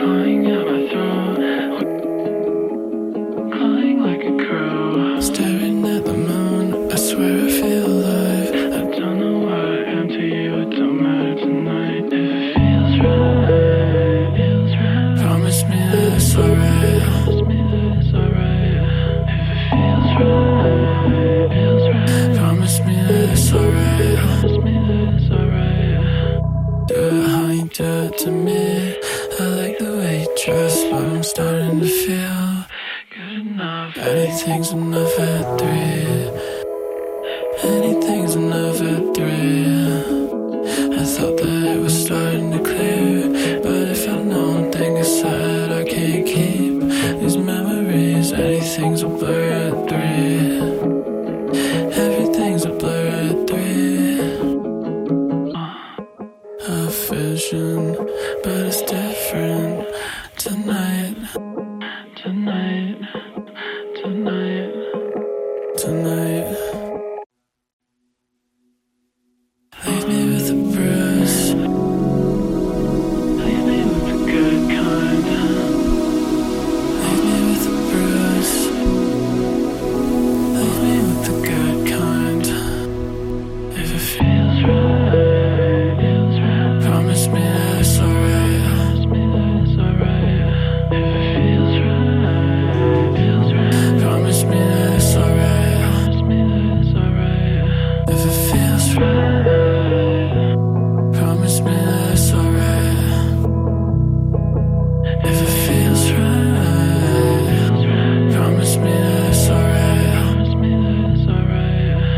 clawing at my throat, clawing like a crow. Staring at the moon, I swear I feel alive. I don't know what I am to you, it don't matter tonight. If it feels right, feels right. Promise me that it's alright. Promise me that it's alright. If it feels right, feels right. Promise me that it's alright. Promise me that it's alright. Do it how you do it to me. I like the way you dress, but I'm starting to feel good enough. Anything's enough at 3. Anything's enough at 3. I thought that it was starting to clear, but if I know one thing is sad, I can't keep these memories. Anything's a blur at 3. Everything's a blur at 3. A vision, but it's different tonight. Tonight, tonight, tonight. Leave me with a bruise. Leave me with the good kind. Leave me with a bruise. Leave me with the good kind. If it feels right, feels right. Promise me that it's alright. Promise me that it's alright. If it feels right, feels right. Promise me that it's alright. Promise me that it's alright. If it feels right, promise me that it's alright. If it feels right, promise me that it's alright. Promise me that it's alright.